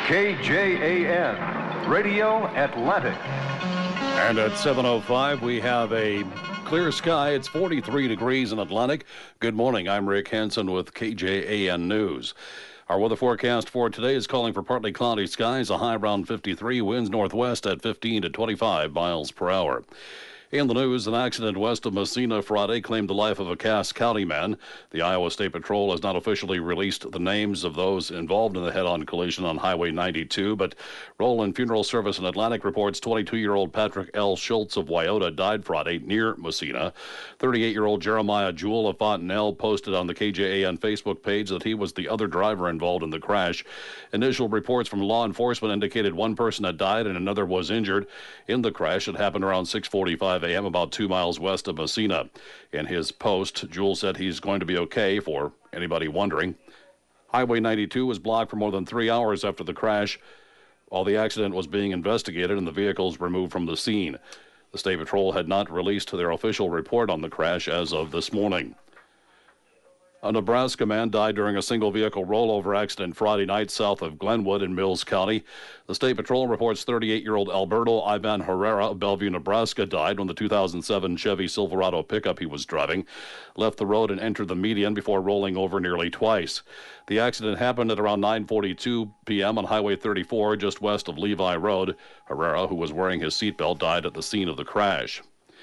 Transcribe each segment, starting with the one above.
KJAN, Radio Atlantic. And at 7:05, we have a clear sky. It's 43 degrees in Atlantic. Good morning. I'm Rick Hansen with KJAN News. Our weather forecast for today is calling for partly cloudy skies, a high around 53, winds northwest at 15 to 25 miles per hour. In the news, an accident west of Massena Friday claimed the life of a Cass County man. The Iowa State Patrol has not officially released the names of those involved in the head-on collision on Highway 92, but Roland Funeral Service in Atlantic reports 22-year-old Patrick L. Schultz of Wyoto died Friday near Massena. 38-year-old Jeremiah Jewell of Fontenelle posted on the KJAN Facebook page that he was the other driver involved in the crash. Initial reports from law enforcement indicated one person had died and another was injured in the crash. It happened around 6:45 a.m. about 2 miles west of Massena. In his post, Jewell said he's going to be okay, for anybody wondering. Highway 92 was blocked for more than 3 hours after the crash while the accident was being investigated and the vehicles removed from the scene. The State Patrol had not released their official report on the crash as of this morning. A Nebraska man died during a single-vehicle rollover accident Friday night south of Glenwood in Mills County. The State Patrol reports 38-year-old Alberto Ivan Herrera of Bellevue, Nebraska, died when the 2007 Chevy Silverado pickup he was driving left the road and entered the median before rolling over nearly twice. The accident happened at around 9:42 p.m. on Highway 34, just west of Levi Road. Herrera, who was wearing his seatbelt, died at the scene of the crash.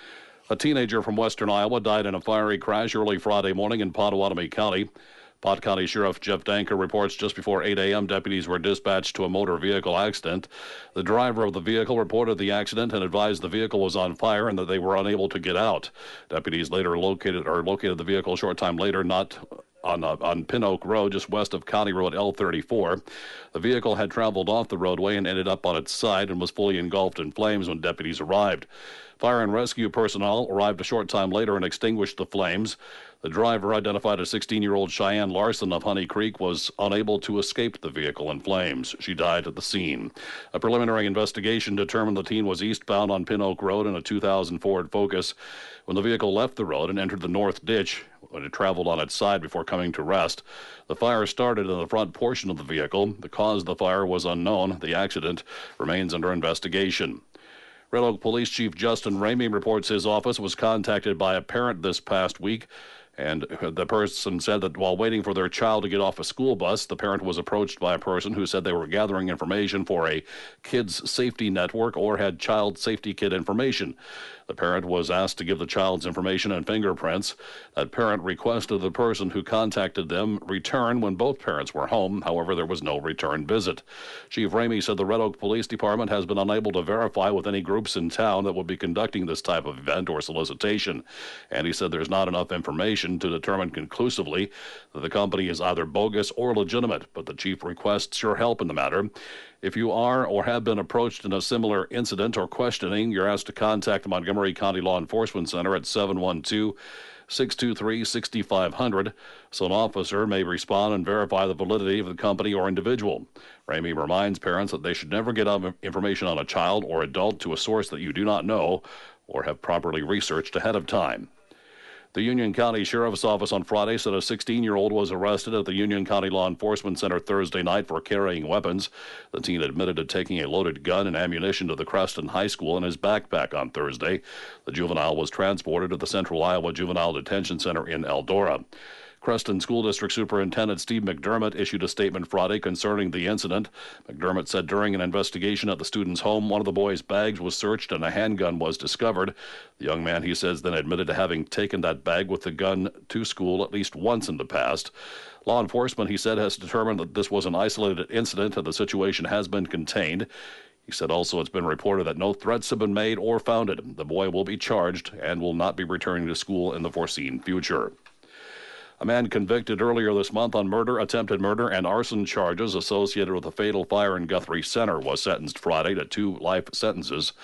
A teenager from western Iowa died in a fiery crash early Friday morning in Pottawatomie County. Pot County Sheriff Jeff Danker reports just before 8 a.m. deputies were dispatched to a motor vehicle accident. The driver of the vehicle reported the accident and advised the vehicle was on fire and that they were unable to get out. Deputies later located the vehicle a short time later, not on Pin Oak Road, just west of County Road L34. The vehicle had traveled off the roadway and ended up on its side and was fully engulfed in flames when deputies arrived. Fire and rescue personnel arrived a short time later and extinguished the flames. The driver, identified as 16-year-old Cheyenne Larson of Honey Creek, was unable to escape the vehicle in flames. She died at the scene. A preliminary investigation determined the teen was eastbound on Pin Oak Road in a 2000 Ford Focus when the vehicle left the road and entered the north ditch when it traveled on its side before coming to rest. The fire started in the front portion of the vehicle. The cause of the fire was unknown. The accident remains under investigation. Red Oak Police Chief Justin Ramey reports his office was contacted by a parent this past week, and the person said that while waiting for their child to get off a school bus, the parent was approached by a person who said they were gathering information for a kids safety network or had child safety kit information. The parent was asked to give the child's information and fingerprints. That parent requested the person who contacted them return when both parents were home. However, there was no return visit. Chief Ramey said the Red Oak Police Department has been unable to verify with any groups in town that would be conducting this type of event or solicitation. And he said there's not enough information to determine conclusively that the company is either bogus or legitimate, but the chief requests your help in the matter. If you are or have been approached in a similar incident or questioning, you're asked to contact the Montgomery County Law Enforcement Center at 712-623-6500 so an officer may respond and verify the validity of the company or individual. Ramey reminds parents that they should never get information on a child or adult to a source that you do not know or have properly researched ahead of time. The Union County Sheriff's Office on Friday said a 16-year-old was arrested at the Union County Law Enforcement Center Thursday night for carrying weapons. The teen admitted to taking a loaded gun and ammunition to the Creston High School in his backpack on Thursday. The juvenile was transported to the Central Iowa Juvenile Detention Center in Eldora. Creston School District Superintendent Steve McDermott issued a statement Friday concerning the incident. McDermott said during an investigation at the student's home, one of the boy's bags was searched and a handgun was discovered. The young man, he says, then admitted to having taken that bag with the gun to school at least once in the past. Law enforcement, he said, has determined that this was an isolated incident and the situation has been contained. He said also it's been reported that no threats have been made or founded. The boy will be charged and will not be returning to school in the foreseen future. A man convicted earlier this month on murder, attempted murder, and arson charges associated with a fatal fire in Guthrie Center was sentenced Friday to 2 life sentences.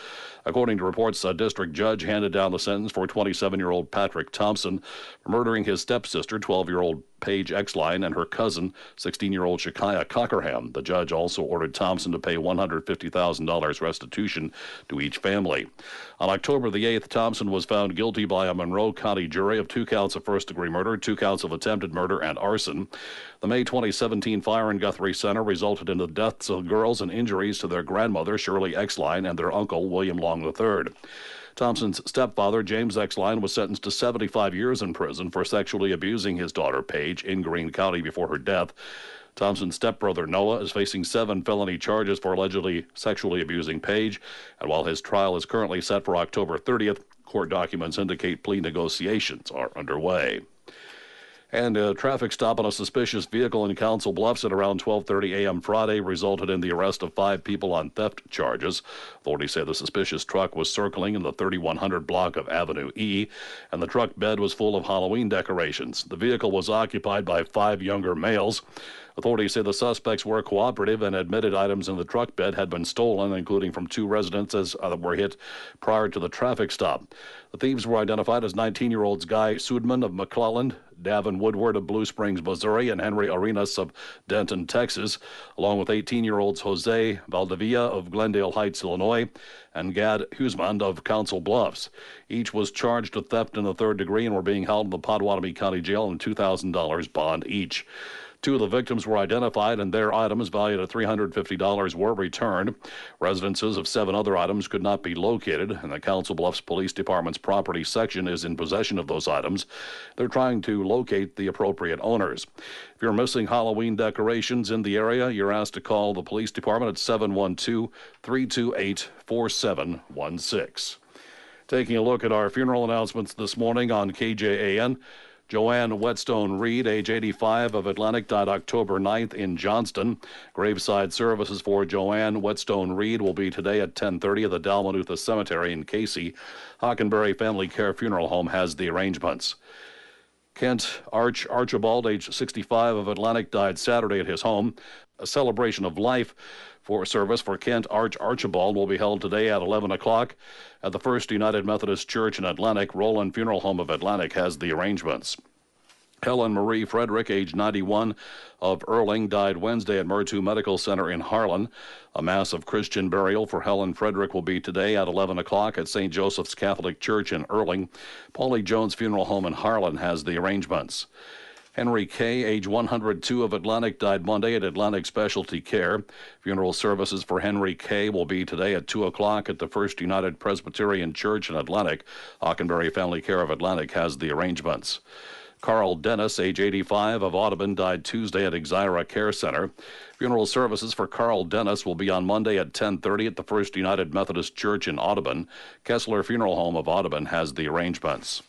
According to reports, a district judge handed down the sentence for 27-year-old Patrick Thompson for murdering his stepsister, 12-year-old Paige Exline, and her cousin, 16-year-old Shekiah Cockerham. The judge also ordered Thompson to pay $150,000 restitution to each family. On October the 8th, Thompson was found guilty by a Monroe County jury of 2 counts of first-degree murder, 2 counts of attempted murder, and arson. The May 2017 fire in Guthrie Center resulted in the deaths of girls and injuries to their grandmother, Shirley Exline, and their uncle, William Long III. Thompson's stepfather, James Exline, was sentenced to 75 years in prison for sexually abusing his daughter, Paige, in Greene County before her death. Thompson's stepbrother, Noah, is facing 7 felony charges for allegedly sexually abusing Paige, and while his trial is currently set for October 30th, court documents indicate plea negotiations are underway. And a traffic stop on a suspicious vehicle in Council Bluffs at around 12:30 a.m. Friday resulted in the arrest of 5 people on theft charges. Authorities say the suspicious truck was circling in the 3100 block of Avenue E, and the truck bed was full of Halloween decorations. The vehicle was occupied by 5 younger males. Authorities say the suspects were cooperative and admitted items in the truck bed had been stolen, including from 2 residences that were hit prior to the traffic stop. The thieves were identified as 19-year-olds Guy Sudman of McClelland, Davin Woodward of Blue Springs, Missouri, and Henry Arenas of Denton, Texas, along with 18-year-olds Jose Valdivia of Glendale Heights, Illinois, and Gad Husmand of Council Bluffs. Each was charged with theft in the 3rd degree and were being held in the Potawatomi County Jail on $2,000 bond each. 2 of the victims were identified, and their items valued at $350 were returned. Residences of 7 other items could not be located, and the Council Bluffs Police Department's property section is in possession of those items. They're trying to locate the appropriate owners. If you're missing Halloween decorations in the area, you're asked to call the police department at 712-328-4716. Taking a look at our funeral announcements this morning on KJAN. Joanne Whetstone Reed, age 85, of Atlantic, died October 9th in Johnston. Graveside services for Joanne Whetstone Reed will be today at 10:30 at the Dalmanutha Cemetery in Casey. Hockenberry Family Care Funeral Home has the arrangements. Kent Archibald, age 65, of Atlantic, died Saturday at his home. A celebration of life for service for Kent Archibald will be held today at 11 o'clock at the First United Methodist Church in Atlantic. Roland Funeral Home of Atlantic has the arrangements. Helen Marie Frederick, age 91, of Erling, died Wednesday at Murtu Medical Center in Harlan. A mass of Christian burial for Helen Frederick will be today at 11 o'clock at St. Joseph's Catholic Church in Erling. Paulie Jones Funeral Home in Harlan has the arrangements. Henry Kay, age 102, of Atlantic, died Monday at Atlantic Specialty Care. Funeral services for Henry Kay will be today at 2 o'clock at the First United Presbyterian Church in Atlantic. Hockenberry Family Care of Atlantic has the arrangements. Carl Dennis, age 85, of Audubon, died Tuesday at Exira Care Center. Funeral services for Carl Dennis will be on Monday at 10:30 at the First United Methodist Church in Audubon. Kessler Funeral Home of Audubon has the arrangements.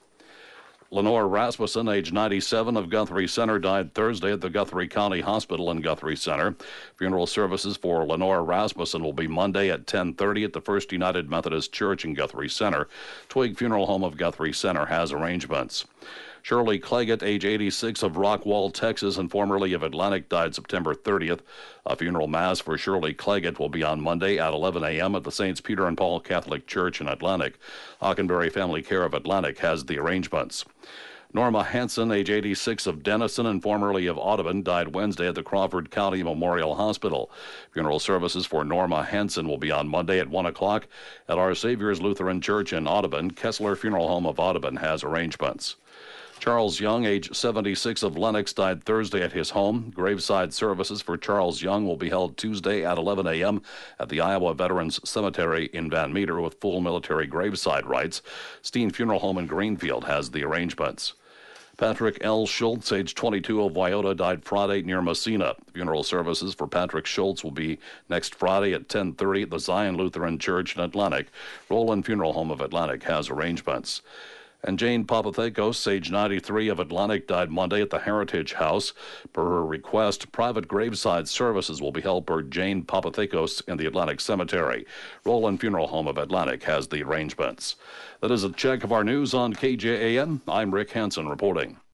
Lenore Rasmussen, age 97, of Guthrie Center, died Thursday at the Guthrie County Hospital in Guthrie Center. Funeral services for Lenore Rasmussen will be Monday at 10:30 at the First United Methodist Church in Guthrie Center. Twig Funeral Home of Guthrie Center has arrangements. Shirley Claggett, age 86, of Rockwall, Texas, and formerly of Atlantic, died September 30th. A funeral mass for Shirley Claggett will be on Monday at 11 a.m. at the Saints Peter and Paul Catholic Church in Atlantic. Hockenberry Family Care of Atlantic has the arrangements. Norma Hansen, age 86, of Denison and formerly of Audubon, died Wednesday at the Crawford County Memorial Hospital. Funeral services for Norma Hansen will be on Monday at 1 o'clock at Our Savior's Lutheran Church in Audubon. Kessler Funeral Home of Audubon has arrangements. Charles Young, age 76, of Lenox, died Thursday at his home. Graveside services for Charles Young will be held Tuesday at 11 a.m. at the Iowa Veterans Cemetery in Van Meter with full military graveside rites. Steen Funeral Home in Greenfield has the arrangements. Patrick L. Schultz, age 22, of Wyoto, died Friday near Messina. Funeral services for Patrick Schultz will be next Friday at 10:30 at the Zion Lutheran Church in Atlantic. Roland Funeral Home of Atlantic has arrangements. And Jane Papathekos, age 93, of Atlantic, died Monday at the Heritage House. Per her request, private graveside services will be held per Jane Papathekos in the Atlantic Cemetery. Roland Funeral Home of Atlantic has the arrangements. That is a check of our news on KJAN. I'm Rick Hansen reporting.